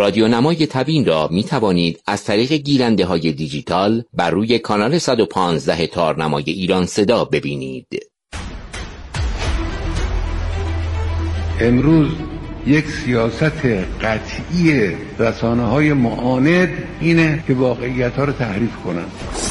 رادیونمای تبیین را می توانید از طریق گیرنده های دیجیتال بر روی کانال 115 تارنمای ایران صدا ببینید. امروز یک سیاست قطعی رسانه‌های معاند اینه که واقعیت‌ها رو تحریف کنن.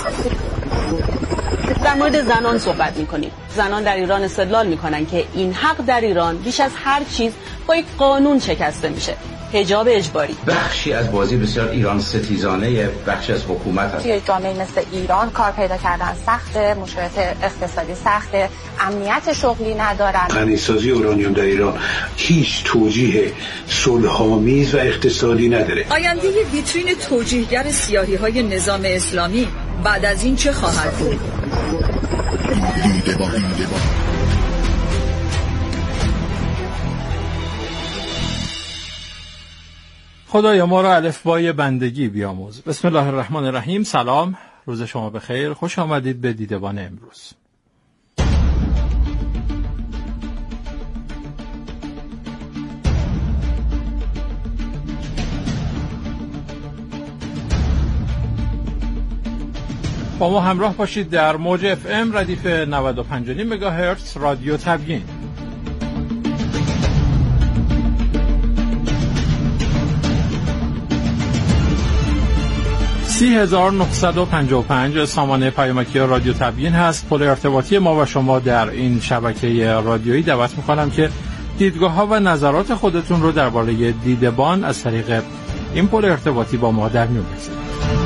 در مورد زنان صحبت می‌کنیم. زنان در ایران استدلال می‌کنن که این حق در ایران بیش از هر چیز با یک قانون شکسته میشه. حجاب اجباری بخشی از بازی بسیار ایران ستیزانه بخشی از حکومت هست. توی جامعه مثل ایران کار پیدا کردن سخته، مشکلات اقتصادی سخته، امنیت شغلی ندارن. غنیسازی اورانیوم در ایران هیچ توجیه صلح‌آمیز و اقتصادی نداره. آینده ویترین توجیهگر سیاهی‌های نظام اسلامی بعد از این چه خواهد بود؟ خدایا ما را الفبای بندگی بیاموز. بسم الله الرحمن الرحیم. سلام، روز شما بخیر. خوش آمدید به دیدبان امروز. با ما همراه باشید در موج اف ام ردیف 95 مگاهرتز رادیو تبیین. (3955) سامانه پیامکی رادیو تبیین هست. پل ارتباطی ما و شما در این شبکه رادیویی. دعوت می‌کنم که دیدگاه‌ها و نظرات خودتون رو درباره دیدبان از طریق این پل ارتباطی با ما در میون بگذارید.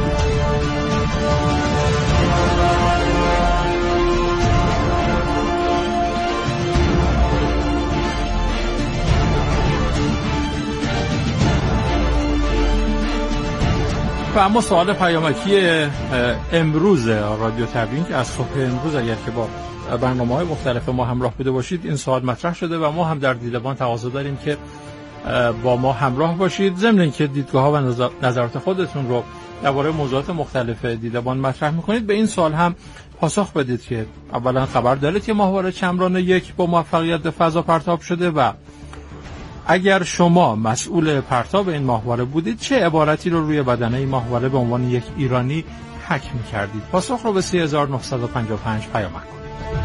و اما سوال پیامکی امروز رادیو تبیین که از صبح امروز اگر که با برنامه‌های مختلف ما همراه بوده باشید این سوال مطرح شده و ما هم در دیدبان تقاضا داریم که با ما همراه باشید، ضمن اینکه دیدگاه‌ها و نظرات خودتون رو درباره موضوعات مختلف دیدبان مطرح می‌کنید. به این سوال هم پاسخ بدید که اولا خبر دارید که ماهواره چمران 1 با موفقیت به فضا پرتاب شده و اگر شما مسئول پرتاب این ماهواره بودید چه عبارتی رو روی بدنه این ماهواره به عنوان یک ایرانی حک می‌کردید؟ پاسخ رو به 3955 پیام کنید.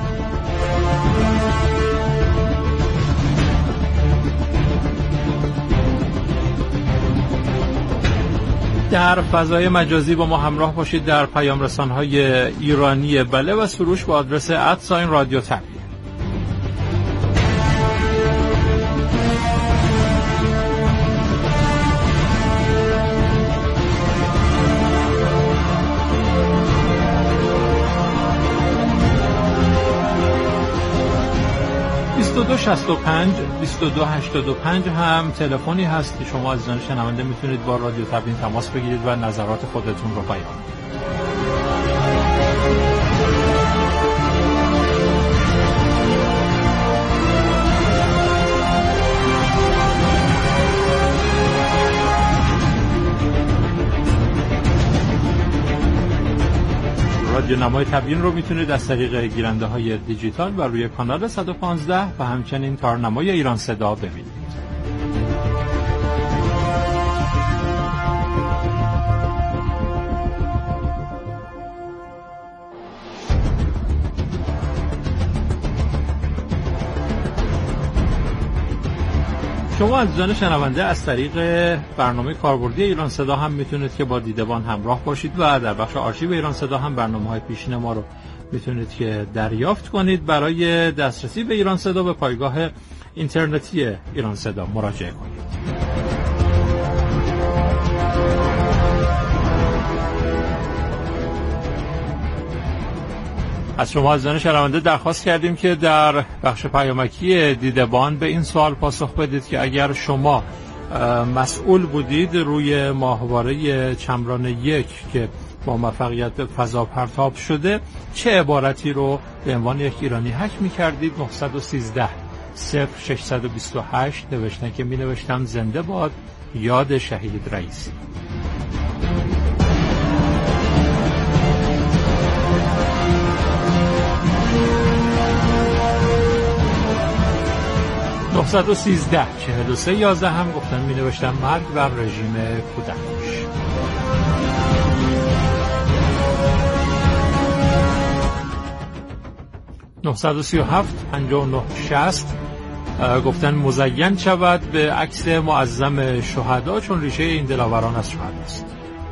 در فضای مجازی با ما همراه باشید در پیام رسان‌های ایرانی بله و سروش با آدرس @رادیو تبیین. (2265) هم تلفنی هست که شما عزیزان شنونده میتونید با رادیو تبیین تماس بگیرید و نظرات خودتون رو بیان کنید. رادیونمای تبیین رو میتونید از طریق گیرنده های دیجیتال و روی کانال 115 و همچنین تارنمای ایران صدا ببینید. شما عزیزان شنونده از طریق برنامه کاربردی ایران صدا هم میتونید که با دیدبان همراه باشید و در بخش آرشیو ایران صدا هم برنامه‌های پیشین ما رو میتونید که دریافت کنید. برای دسترسی به ایران صدا به پایگاه اینترنتی ایران صدا مراجعه کنید. از شما عزیزان شنونده درخواست کردیم که در بخش پیامکی دیدبان به این سوال پاسخ بدید که اگر شما مسئول بودید روی ماهواره چمران 1 که با موفقیت به فضا پرتاب شده چه عبارتی رو به عنوان یک ایرانی حک می‌کردید. 913 0628 نوشتن که می‌نوشتم زنده باد یاد شهید رئیسی. 913 43 11 هم گفتن می نوشتن مرگ و رژیم کودکش. (937 59 60) گفتن مزین شود به عکس معظم شهدا چون ریشه این دلاوران از شهدا است.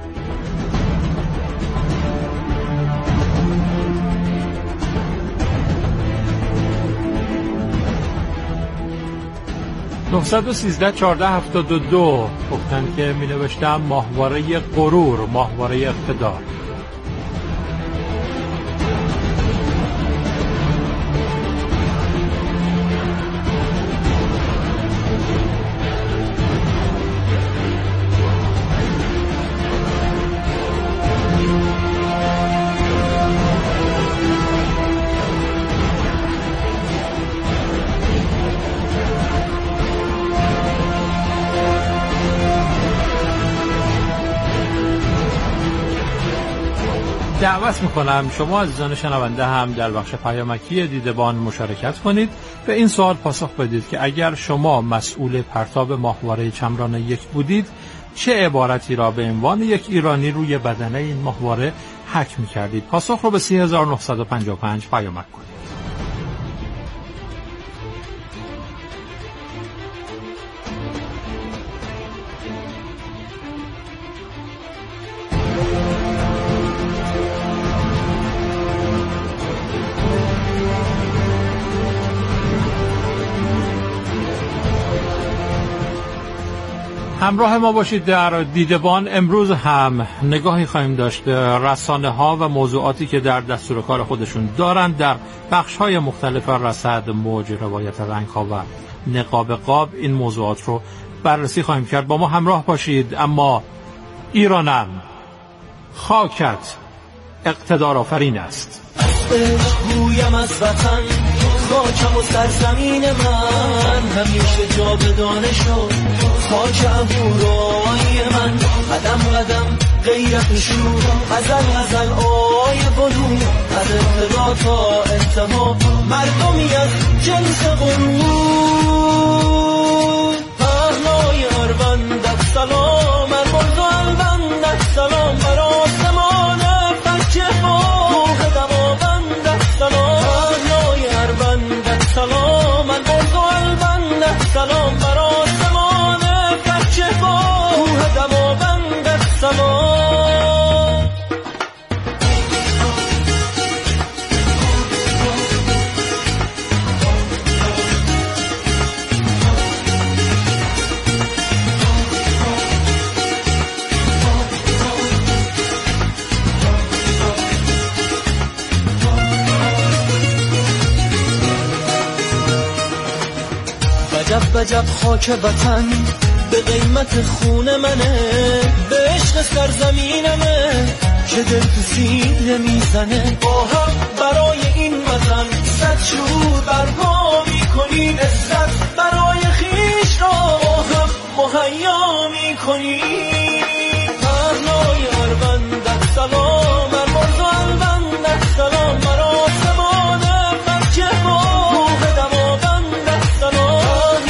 (913 14 72) گفتن که می نوشتم ماهواره غرور، ماهواره اقتدار. دعوت میکنم شما عزیزان شنونده هم در بخش پیامکی دیدبان مشارکت کنید، به این سوال پاسخ بدید که اگر شما مسئول پرتاب ماهواره چمران 1 بودید چه عبارتی را به عنوان یک ایرانی روی بدنه این ماهواره حک میکردید؟ پاسخ رو به 3955 پیامک کنید. همراه ما باشید در دیدبان. امروز هم نگاهی خواهیم داشت به رسانه ها و موضوعاتی که در دستور کار خودشون دارند در بخش های مختلف رصد، موج، روایت رنگ ها و نقاب قاب. این موضوعات رو بررسی خواهیم کرد. با ما همراه باشید. اما ایرانم، خاکت اقتدار آفرین است. گویم از وطن، خاکم و سرزمین من همیشه جاودانه شد. خاک اهورای من قدم قدم غیرت شور، غزل آی بلو، از ابتدا تا انتها مردمی از جنس غرور. پهنای اروندت سلام، ارمرز و البندت سلام، بر آسمان فکه ها روح دماوندت سلام. پهنای اروندت سلام، ارمرز و البندت سلام، بر آسمان فکه ها روح دماوندت سلام. وجب خاک وطن به قیمت خون منه، به عشق سرزمینمه که دل تو سینه میزنه. با هم برای این وطن صد شور برپا میکنیم، عزت برای خیش را با هم مهیا میکنیم. پهنای اروندت سلام، ارمرز و البندت سلام، بر آسمان فکه ها روح دماوندت سلام.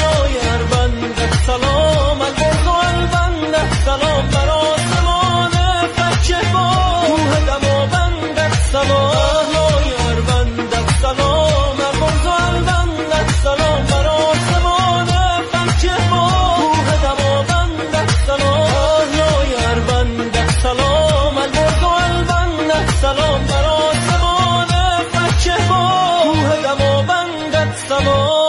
سلام، ارمرز و البندت سلام، بر آسمان فکه ها روح دماوندت سلام. پهنای اروندت سلام، ارمرز و البندت سلام، بر آسمان فکه ها روح دماوندت سلام. پهنای اروندت سلام، ارمرز و البندت سلام، بر آسمان فکه ها روح دماوندت سلام.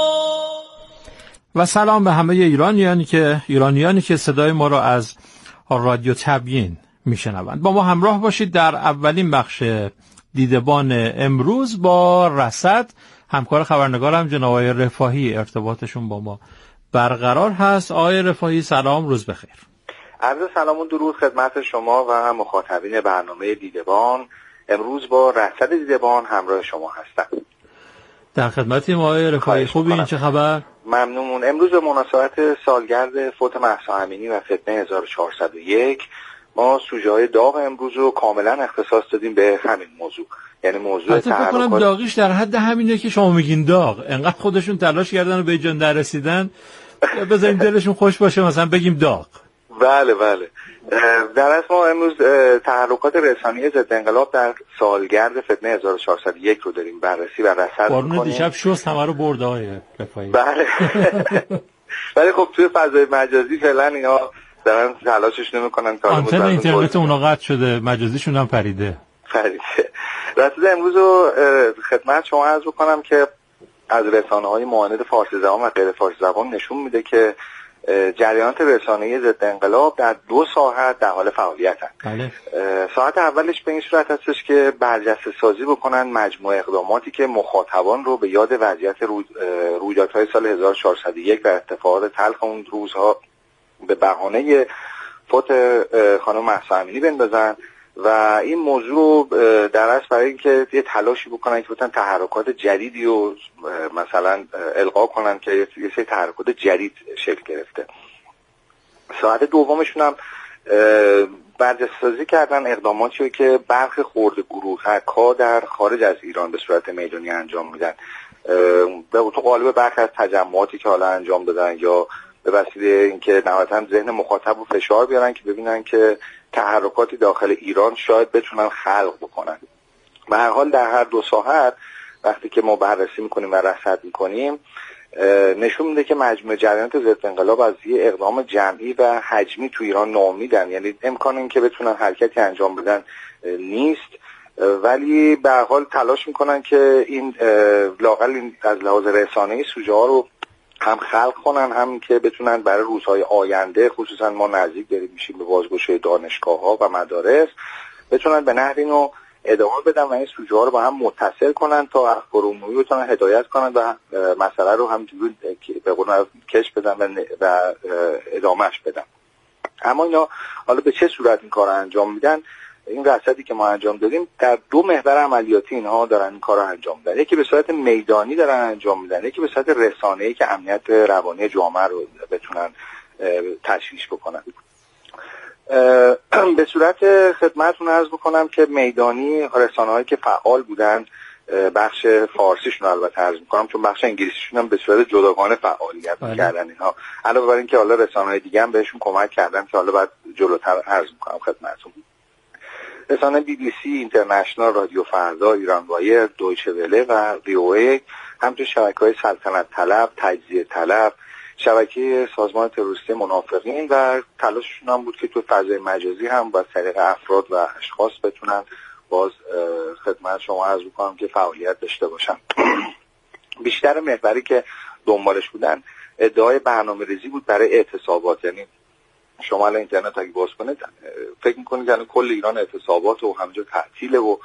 و سلام به همه ایرانیانی که صدای ما را از رادیو تبیین میشنوند. با ما همراه باشید در اولین بخش دیدبان امروز با رصد. همکار خبرنگارم جناب آقای رفاهی ارتباطشون با ما برقرار هست. آقای رفاهی سلام، روز بخیر. عرض سلام و درود خدمت شما و مخاطبین برنامه دیدبان. امروز با رصد دیدبان همراه شما هستم. در خدمتیم آقای رفاهی. خوبی؟ این چه خبر؟ ممنون. امروز به مناسبت سالگرد فوت مهسا امینی و فتنه 1401 ما سوژه های داغ امروز رو کاملا اختصاص دادیم به همین موضوع، یعنی موضوع تحرکات. فکر کنم داغیش در حد همینه که شما میگین داغ، انقدر خودشون تلاش کردن و به جان در رسیدن، بذاریم دلشون خوش باشه مثلا بگیم داغ. بله بله. در اصل ما امروز تحرکات رسانه‌ای ضد انقلاب در سالگرد فتنه 1401 رو داریم بررسی و رصد می‌کنیم. بارون دیشب شست همه رو برده های رفایی. بله. ولی خب توی فضای مجازی فعلا اینا دارن تلاشش نمی‌کنن تا آنتن اینترنت اونا قطع شده، مجازیشون هم پریده. رصد امروز رو خدمت شما عرض بکنم که از رسانه‌های معاند فارسی زبان و غیر فارسی زبان نشون میده که جریانات رسانه‌ای ضد انقلاب در 2 ساحت در حال فعالیتن. بله. ساحت اولش به این صورت هستش که برجسته سازی بکنن مجموعه اقداماتی که مخاطبان رو به یاد وضعیت رویدادهای سال 1401 و اتفاقات تلخ اون روزها به بهانه فوت خانم مهسا امینی بندازن و این موضوع در اصل برای اینکه یه تلاشی بکنن که بتونن تحرکات جدیدی رو مثلا القا کنن که یه سری تحرکات جدید شکل گرفته. ساعت دومشون هم برجسته‌سازی کردن اقداماتی رو که برخی خرده گروه‌ها در خارج از ایران به صورت میدانی انجام میدن، به تو قالب برخی از تجمعاتی که حالا انجام دادن یا به وسیله اینکه نهایتاً ذهن مخاطب رو فشار بیارن که ببینن که تحرکاتی داخل ایران شاید بتونن خلق بکنن. به هر حال در هر 2 ساعت وقتی که ما بررسی میکنیم و رصد میکنیم نشون میده که مجموعه جریانات ضد انقلاب از یه اقدام جمعی و حجمی تو ایران ناامیدن، یعنی امکان این که بتونن حرکتی انجام بدن نیست، ولی به هر حال تلاش میکنن که این لااقل از لحاظ رسانه‌ای سوژه ها رو هم خلق کنن، هم که بتونن برای روزهای آینده، خصوصا ما نزدیک داریم میشیم به بازگشایی دانشگاه‌ها و مدارس، بتونن به نحوی اینو ادامه بدن و این سوژه ها رو با هم متصل کنن تا اخبار عمومی بتونن هدایت کنن و مسئله رو همینجوری به قول کش بدن و ادامهش بدن. اما اینا حالا به چه صورت این کار رو انجام میدن؟ این رصدی که ما انجام دادیم در 2 محور عملیاتی اینها دارن این کار رو انجام میدن، یکی به صورت میدانی دارن انجام میدن، یکی به صورت رسانه‌ای که امنیت روانی جامعه رو بتونن تشویش بکنن. به صورت خدمتتون عرض بکنم که میدانی رسانه‌هایی که فعال بودن، بخش فارسیشون البته عرض میکنم چون بخش انگلیسیشون هم به صورت جداگانه فعالیت می‌کردن اینها، علاوه بر اینکه حالا رسانه‌های دیگه هم بهشون کمک کردن که حالا بعد جلوتر عرض میکنم خدمتتون. رسانه BBC، اینترنشنال، رادیو فردا، ایران وایر، دویچه وله و VOA، همچنین شبکه‌های سلطنت طلب، تجزیه طلب، شبکه سازمان تروریستی منافقین و تلاششون هم بود که تو فضای مجازی هم با طریق افراد و اشخاص بتونن باز خدمت شما عرض بکنم که فعالیت داشته باشن. بیشتر محوری که دنبالش بودن ادعای برنامه‌ریزی بود برای اعتصابات، یعنی شما الان اینترنت اگه باز کنید فکر می‌کنید یعنی کل ایران اعتصابات و همینجور تعطیله و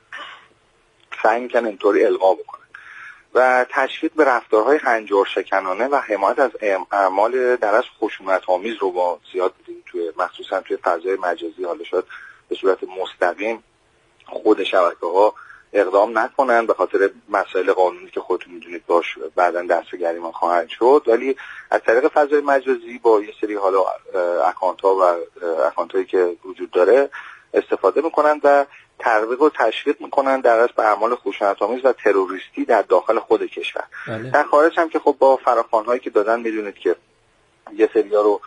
سعی می‌کنن اینطوری القا بکنن و تشویق به رفتارهای هنجار شکنانه و حمایت از اعمال در اصل خشونت‌آمیز رو با زیاد دیدیم توی مخصوصا توی فضای مجازی، حالا شاید به صورت مستقیم خود شبکه‌ها اقدام نکنن به خاطر مسائل قانونی که خودتون میدونید باش بعداً دست به گریبان خواهند شد، ولی از طریق فضای مجازی با یه سری حالا اکانت‌ها و اکانت‌هایی که وجود داره استفاده میکنن و ترویج و تشویق میکنن در اصل به اعمال خشونت‌آمیز و تروریستی در داخل خود کشور. بله. در خارج هم که خب با فراخوان‌هایی که دادن میدونید که یه سری‌ها رو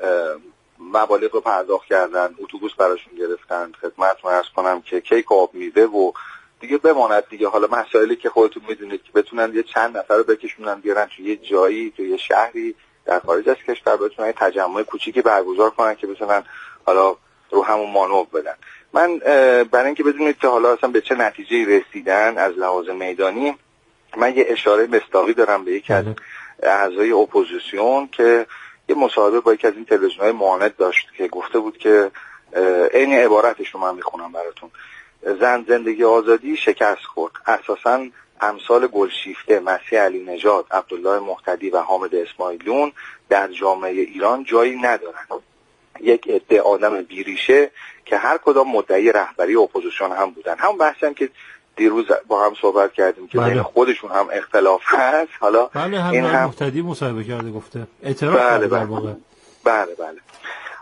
مبالغ رو پرداخت کردن، اتوبوس براشون گرفتن، خدمتتون عرض کنم که کیک و آب میوه و دیگه بماند دیگه حالا مسائلی که خودتون میدونید که بتونن یه چند نفر رو بکشونن بیارن توی یه جایی توی یه شهری در خارج از کشور بتونن یه تجمع کوچیکی برگزار کنن که بتونن حالا رو همون مانور بدن. من برای اینکه بدونید که حالا اصلا به چه نتیجه‌ای رسیدن از لحاظ میدانی، من یه اشاره مصداقی دارم به یکی از اعضای اپوزیسیون که یه مصاحبه با یکی از این تلویزیون‌های معاند داشت که گفته بود که عین عبارتش رو من میخونم براتون: زن زندگی آزادی شکست خورد، اساساً امثال گلشیفته، مسیح علی نژاد، عبدالله مهتدی و حامد اسماعیلیون در جامعه ایران جایی ندارند. یک عده آدم بیریشه که هر کدام مدعی رهبری اپوزیسیون هم بودن. همون بحثی هم که دیروز با هم صحبت کردیم که بین خودشون هم اختلاف هست. حالا این هم مهتدی مصاحبه کرده گفته اعتراف کرده در واقع. بله.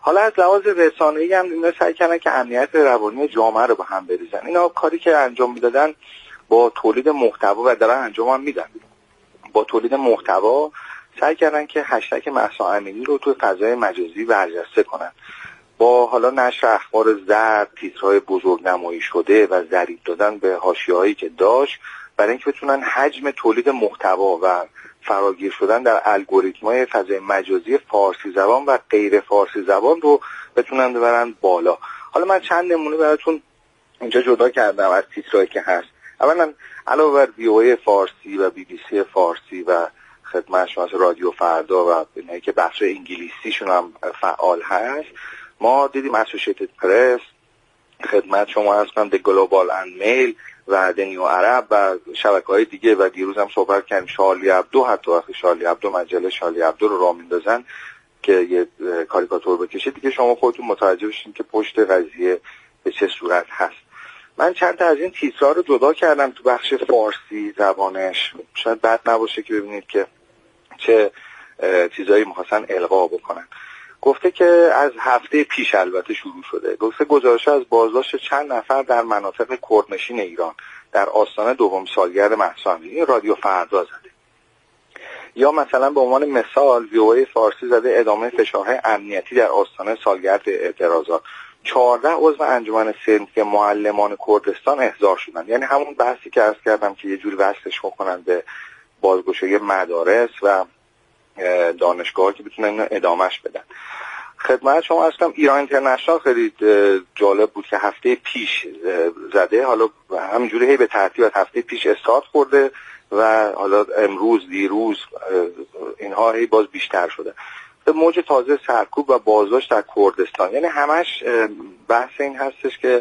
حالا از لحاظ رسانه‌ای هم اینا سعی کردن که امنیت روانی جامعه رو به هم بریزن. اینا کاری که انجام میدادن با تولید محتوا و دارن انجام هم میدن، با تولید محتوا سعی کردن که هشتگ مهسا امینی رو توی فضای مجازی برجسته کنن، با حالا نشر اخبار زرد، تیترهای بزرگنمایی شده و ضریب دادن به حاشیه‌هایی که داشت، برای اینکه بتونن حجم تولید محتوا و فراگیر شدن در الگوریتم‌های فضای مجازی فارسی زبان و غیر فارسی زبان رو بتونن ببرن بالا. حالا من چند نمونه براتون اینجا جدا کردم از تیترهایی که هست. اولا علاوه بر وی‌او فارسی و BBC فارسی و خدمت شما رادیو فردا و اینایی که بخش انگلیسیشون هم فعال هست، ما دیدیم اسوسییتد پرس، خدمت شما هست کنم د گلوبال اند میل و د نیو عرب و شبکه‌های دیگه، و دیروز هم صحبت کردیم شارلی ابدو، حتی وقتی شارلی ابدو مجله شارلی ابدو رو راه میندازن که یه کاریکاتور بکشه دیگه، شما خودتون متوجه بشین که پشت قضیه به چه صورت هست. من چند تا از این تیترها رو جدا کردم تو بخش فارسی زبانش، شاید بد نباشه که ببینید که چه چیزایی می‌خواستن القا بکنن. گفته که از هفته پیش البته شروع شده، گفته گزارش‌ها از بازداشت چند نفر در مناطق کردنشین ایران در آستانه دوم سالگرد مهسا امینی رادیو فردا زده. یا مثلا به عنوان مثال وی‌او فارسی زده ادامه فشارهای امنیتی در آستانه سالگرد اعتراضات، 14 عضو انجمن صنفی معلمان کردستان احضار شدن. یعنی همون بحثی که عرض کردم که یه جوری وصلش بکنن به بازگشایی مدارس و دانشگاه‌ها که بتونن اینو ادامهش بدن. خدمت شما هستم ایران اینترنشنال خیلی جالب بود که هفته پیش زده، حالا همینجوری هی به ترتیب از هفته پیش استارت خورده و حالا امروز دیروز اینها هی باز بیشتر شده. موج تازه سرکوب و بازداشت در کردستان، یعنی همش بحث این هستش که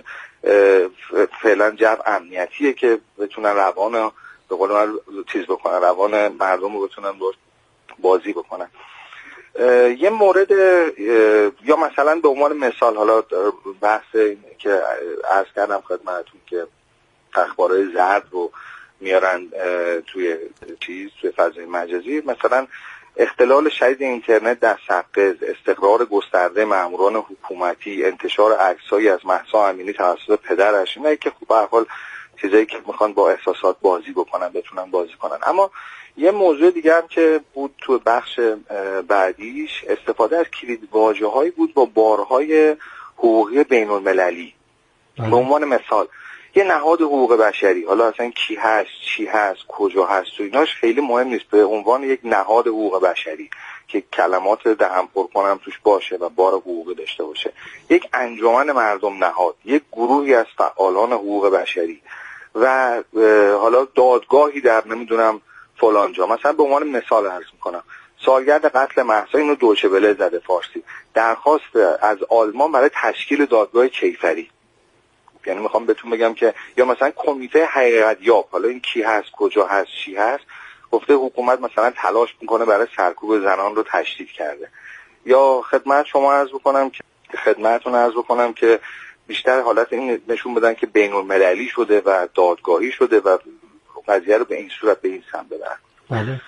فعلا جو امنیتیه که بتونن روان به قول من چیز بکنن، روان مردم رو بتونن بازی بکنن. یه مورد یا مثلا به عنوان مثال حالا بحث که عرض کردم خدمتتون که اخبارهای زرد رو میارن توی فضای مجازی، مثلا اختلال شدید اینترنت در سقز، استقرار گسترده ماموران حکومتی، انتشار عکسایی از مهسا امینی توسط پدرش، اینه که خب به هر حال چیزایی که میخوان با احساسات بازی بکنن بتونن بازی کنن. اما یه موضوع دیگه هم که بود تو بخش بعدیش استفاده از کلید واژه‌هایی بود با بارهای حقوقی بین‌المللی. به عنوان مثال یه نهاد حقوق بشری، حالا اصلا کی هست، چی هست، کجا هست و ایناش خیلی مهم نیست، به عنوان یک نهاد حقوق بشری که کلمات دهن پر کنم توش باشه و بار حقوقی داشته باشه، یک انجمن مردم نهاد، یک گروهی از فعالان حقوق بشری و حالا دادگاهی در نمیدونم فلان جا. مثلا به عنوان مثال عرض میکنم سالگرد قتل مهسا، اینو دویچه وله زده فارسی، درخواست از آلمان برای تشکیل دادگاه کیفری. یعنی میخوام بهتون بگم که یا مثلا کمیته حقیقت یاب، حالا این کی هست، کجا هست، چی هست، گفته حکومت مثلا تلاش میکنه برای سرکوب زنان رو تشدید کرده. یا خدمتتون عرض بکنم که بیشتر حالت این نشون بدن که بین‌المللی شده و دادگاهی شده و قضیه رو به این صورت به این سمت ببرن. بله.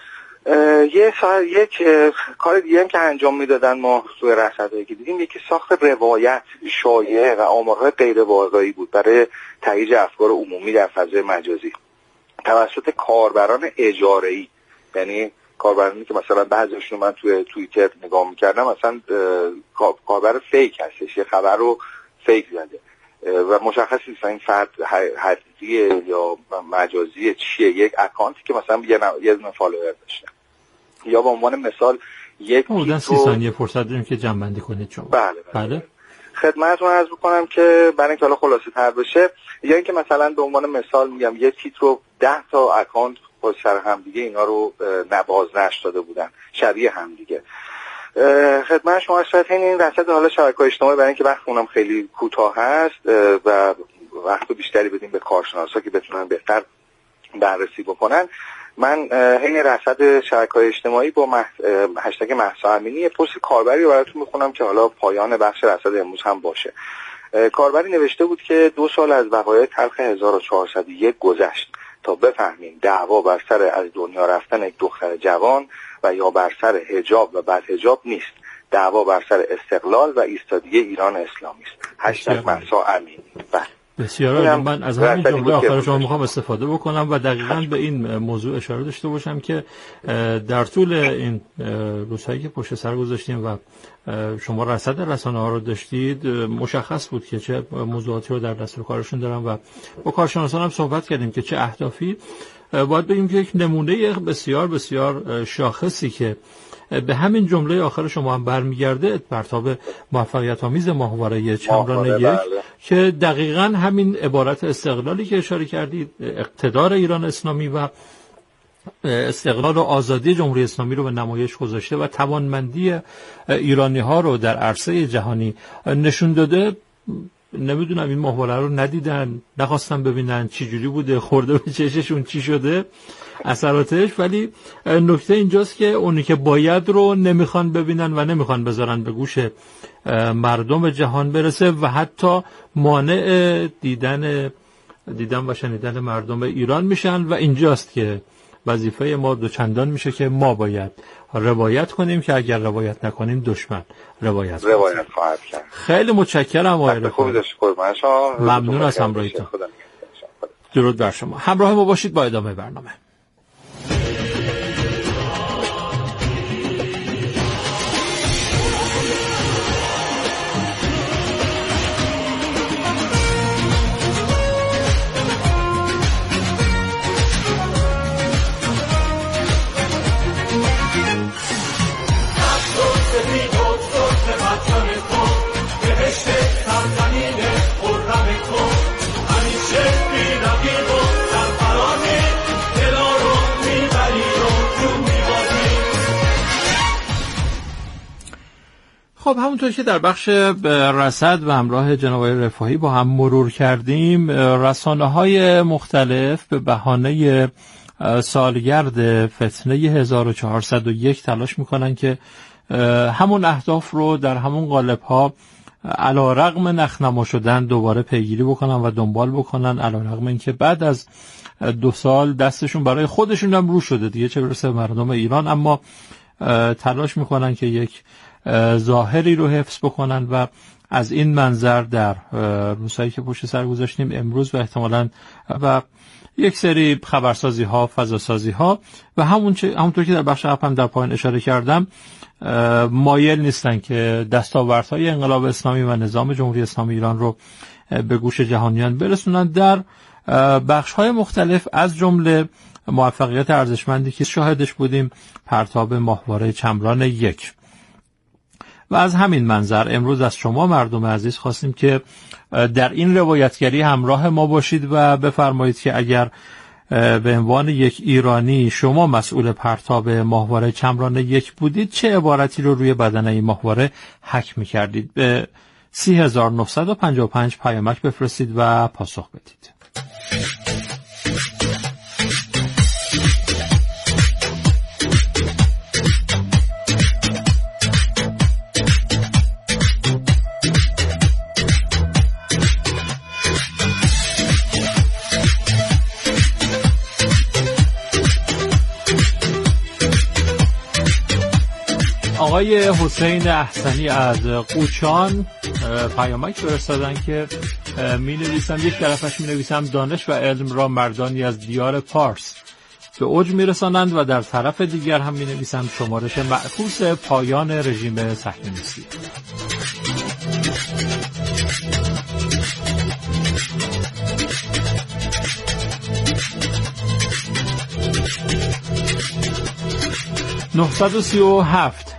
یک کار دیگه هم که انجام میدادن ما توی رصدایی که دیدیم، یکی ساخت روایت، شایعه و آمارهای غیر واقعی بود برای تهییج افکار عمومی در فضای مجازی توسط کاربران اجاره‌ای. یعنی کاربرانی که مثلا بعضیشون من توی توییتر نگاه میکردم مثلا کاربر فیک هستش، یه خبر رو فیک زده و مشخص نیست این فرد حقیقیه یا مجازیه چیه، یک اکانتی که مثلا یه دونه فالوور داشته. یا به عنوان مثال یک حدود 30 ثانیه فرصت داریم که جمع‌بندی کنید شما. بله. خدمتتون عرض می‌کنم که برای اینکه حالا خلاصه تر بشه، یا اینکه مثلا به عنوان مثال میگم یه تیتر رو 10 تا اکانت با سر هم دیگه اینا رو بازنشر داده بودن شبیه هم دیگه. خدمت شما شاید این رصد حالا شبکه‌های اجتماعی برای اینکه وقتمون خیلی کوتاه هست و وقت بیشتری بدیم به کارشناسا که بتونن بهتر بررسی بکنن، من این رصد شبکه‌های اجتماعی با هشتگ مهسا امینی پست کاربری رو براتون میخونم که حالا پایان بخش رصد امروز هم باشه. کاربری نوشته بود که 2 سال از وقایع تلخ 1401 گذشت تا بفهمیم دعوا بر سر از دنیا رفتن یک دختر جوان و یا بر سر حجاب و بعد حجاب نیست. دعوا بر سر استقلال و ایستادگی ایران اسلامی است. #مهسا امینی. بسیار عالی. من از همین جمله آخر شما میخوام استفاده بکنم و دقیقاً به این موضوع اشاره داشته باشم که در طول این روزهایی که پشت سر گذاشتیم و شما رصد رسانه‌ها رو داشتید، مشخص بود که چه موضوعاتی رو در دستور کارشون دارن و با کارشناسان هم صحبت کردیم که چه اهدافی. باید بگیم که یک نمونه بسیار بسیار شاخصی که به همین جمله آخر شما هم برمیگرده، پرتاب موفقیت آمیز ماهواره چمران یک، که دقیقاً همین عبارت استقلالی که اشاره کردید، اقتدار ایران اسلامی و استقلال و آزادی جمهوری اسلامی رو به نمایش گذاشته و توانمندی ایرانی ها رو در عرصه جهانی نشون داده. نمیدونم این ماهواره رو ندیدن، نخواستن ببینن چی جوری بوده، خورده به چششون چی شده اثراتش، ولی نکته اینجاست که اونی که باید رو نمیخوان ببینن و نمیخوان بذارن به گوش مردم جهان برسه و حتی مانع دیدن و شنیدن مردم ایران میشن و اینجاست که وظیفه ما دوچندان میشه که ما باید روایت کنیم که اگر روایت نکنیم دشمن روایت خواهد کرد. خیلی متشکرم آقای خوب شما. ممنون از همراهیتون. درود بر شما. همراه ما باشید با ادامه برنامه. خب همونطور که در بخش رصد و همراه جناب آقای رفاهی با هم مرور کردیم، رسانه‌های مختلف به بهانه سالگرد فتنه 1401 تلاش میکنن که همون اهداف رو در همون قالب‌ها علی‌رغم نخنما شدن دوباره پیگیری بکنن و دنبال بکنن، علی‌رغم اینکه بعد از 2 سال دستشون برای خودشون هم رو شده دیگه، چه برسه مردم ایران، اما تلاش میکنن که یک ظاهری رو حفظ بکنن و از این منظر در روزهایی که پشت سر گذاشتیم امروز و احتمالاً و یک سری خبرسازی ها، فضاسازی ها و همونطور که در بخش قبل هم در پایین اشاره کردم مایل نیستن که دستاوردهای انقلاب اسلامی و نظام جمهوری اسلامی ایران رو به گوش جهانیان برسونن در بخش های مختلف، از جمله موفقیت ارزشمندی که شاهدش بودیم، پرتاب ماهواره چمران 1. و از همین منظر امروز از شما مردم عزیز خواستیم که در این روایتگری همراه ما باشید و بفرمایید که اگر به عنوان یک ایرانی شما مسئول پرتاب ماهواره چمران 1 بودید، چه عبارتی رو روی بدن این ماهواره حک می‌کردید؟ به 3955 پیامک بفرستید و پاسخ بدید. آقای حسین احسنی از قوچان پیامک فرستادن که می‌نویسم، یک طرفش می‌نویسم دانش و علم را مردانی از دیار پارس به اوج می‌رسانند و در طرف دیگر هم می‌نویسم شمارش معکوس پایان رژیم صهیونیستی. (937)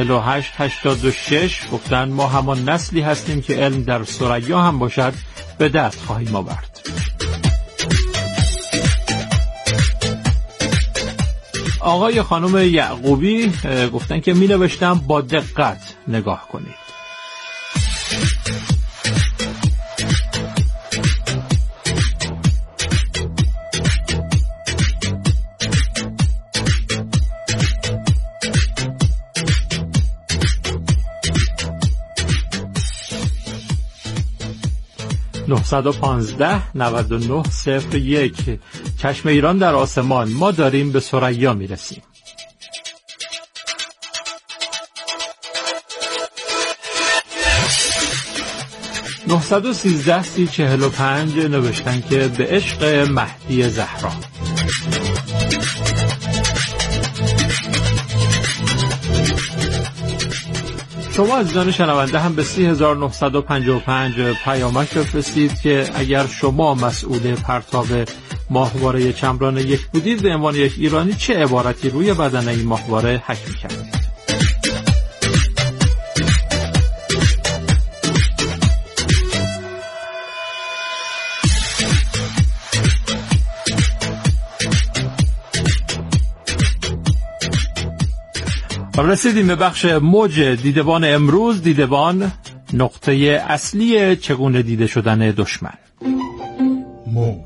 4886 گفتن ما همان نسلی هستیم که علم در ثریا هم باشد به دست خواهیم آورد. آقای خانم یعقوبی گفتن که می نوشتم با دقت نگاه کنید. (915) 9901 چشم ایران در آسمان، ما داریم به ثریا میرسیم. 913 3045 نوشتن که به عشق مهدی زهرا. شما عزیزان شنونده هم به 3955 پیامک بفرستید که اگر شما مسئول پرتاب ماهواره چمران یک بودید به عنوان یک ایرانی چه عبارتی روی بدن این ماهواره حک می‌کردید؟ رسیدیم به بخش موج دیدبان امروز. دیدبان نقطه اصلی چگونه دیده شدن دشمن. موج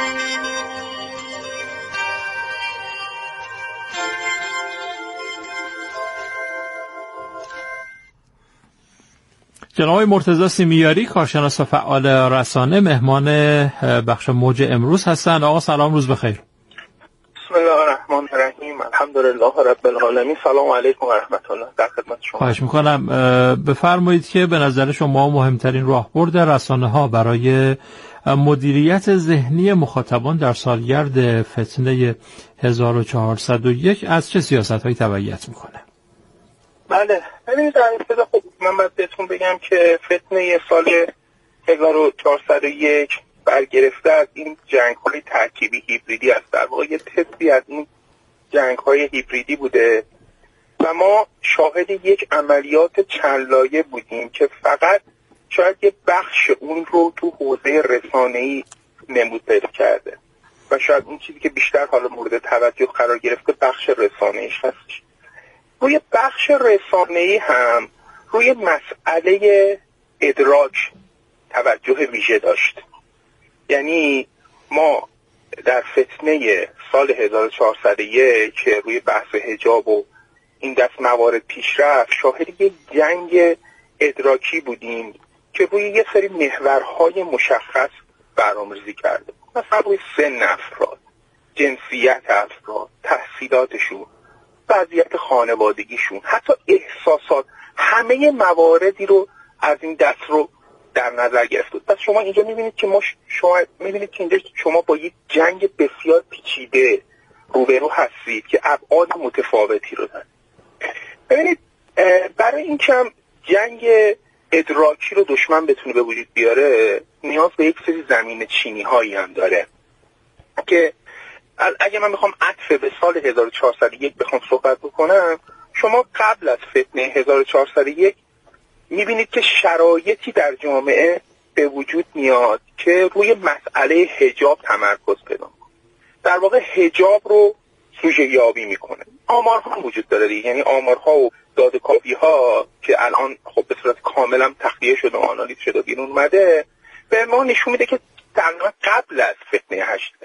جناب مرتضی سیمیاری کارشناس و فعال رسانه مهمان بخش موج امروز هستند. آقا سلام، روز بخیر. بسم الله الرحمن الرحیم. الحمدلله رب العالمین. سلام علیکم و رحمت الله. در خدمت شما. خواهش میکنم بفرمایید که به نظر شما مهمترین راهبرد رسانه‌ها برای مدیریت ذهنی مخاطبان در سالگرد فتنه 1401 از چه سیاست‌هایی تبعیت میکنه؟ بله، ببینید در ابتدا خب من باید بهتون بگم که فتنه سال 1401 برگرفته از این جنگ‌های ترکیبی هیبریدی است. در واقع یه طبقی از این جنگ‌های هیبریدی بوده و ما شاهد یک عملیات چند لایه بودیم که فقط شاید یه بخش اون رو تو حوزه رسانه‌ای نمود پیدا کرده و شاید اون چیزی که بیشتر حالا مورد توجه قرار گرفته بخش رسانه‌ایش هستش. روی بخش رسانه‌ای هم روی مسئله ادراک توجه ویژه داشت. یعنی ما در فتنه سال 1401 که روی بحث حجاب و این دست موارد پیش رفت شاهد یک جنگ ادراکی بودیم که روی یه سری محورهای مشخص برنامه‌ریزی کرده. مثلا روی سن افراد، جنسیت افراد، تحصیلاتشون، وضعیت خانوادگیشون، حتی احساسات، همه مواردی رو از این دست رو در نظر گرفته. پس شما اینجا می‌بینید که شما با یک جنگ بسیار پیچیده روبرو هستید که ابعاد متفاوتی رو داره. ببینید برای این که هم جنگ ادراکی رو دشمن بتونه به وجود بیاره نیاز به یک سری زمین چینی هایی هم داره که اگه من بخوام عطف به سال 1401 بخوام صحبت بکنم، شما قبل از فتنه 1401 میبینید که شرایطی در جامعه به وجود میاد که روی مسئله حجاب تمرکز پیدا میکنه. در واقع حجاب رو سوژه یابی میکنه. آمارها وجود داره دیگه، یعنی آمارها و داده‌کاوی ها که الان خب به صورت کاملا تخلیه شده و آنالیز شده و بیرون اومده به ما نشون میده که تقریبا قبل از فتنه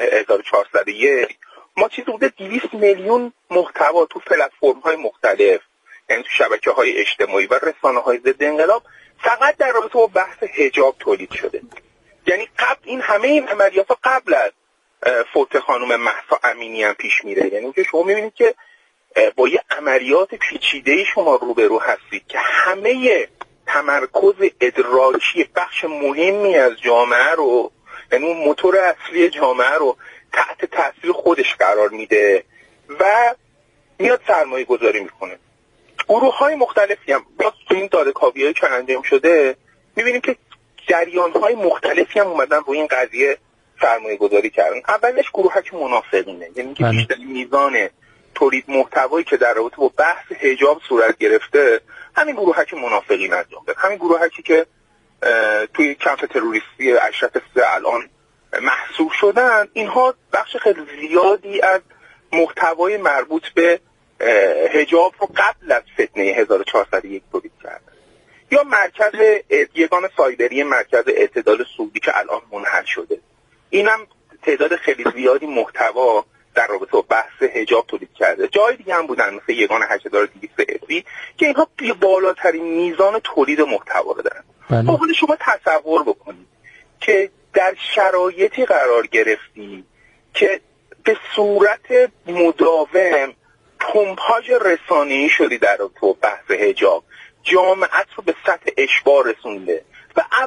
1401 ما چیزی بوده 200 میلیون محتوا تو پلتفرم‌های مختلف، یعنی تو شبکه‌های اجتماعی و رسانه‌های ضد انقلاب فقط در رابطه با بحث حجاب تولید شده. یعنی قبل این همه این عملیات قبل از فوت خانم مهسا امینی هم پیش میره. یعنی که شما می‌بینید که با یه عملیات پیچیده شما روبرو هستید که همه تمرکز ادراکی بخش مهمی از جامعه رو، یعنی اون موتور اصلی جامعه رو تحت تاثیر خودش قرار میده و میاد سرمایه گذاری میکنه. گروه های مختلفی هم باز تو این داده‌کاوی هایی که انجام شده میبینیم که جریان های مختلفی هم اومدن روی این قضیه سرمایه گذاری کردن. اولش گروه ها که منافقینه، یعنی که بیشترین میزان تولید محتوایی که در رابطه با بحث حجاب صورت گرفته همین گروه ها که منافقین انجام دادن، همین گروه ها که توی کمپ تروریستی اشرف الان محصور شدن. اینها بخش خیلی زیادی از محتوای مربوط به حجاب رو قبل از فتنه 1401 تولید کردن. یا مرکز یگان سایبری مرکز اعتدال سعودی که الان منحل شده، اینم تعداد خیلی زیادی محتوا در رابطه با بحث حجاب تولید کرده. جای دیگه هم بودن مثل یگان 8200 افی که اینها بالاترین میزان تولید محتوا رو دارن. حالا شما تصور بکنید که در شرایطی قرار گرفتی که به صورت مداوم پمپاژ رسانه‌ای شدی در رابطه با بحث حجاب، جامعه رو به سطح اشباع رسونده و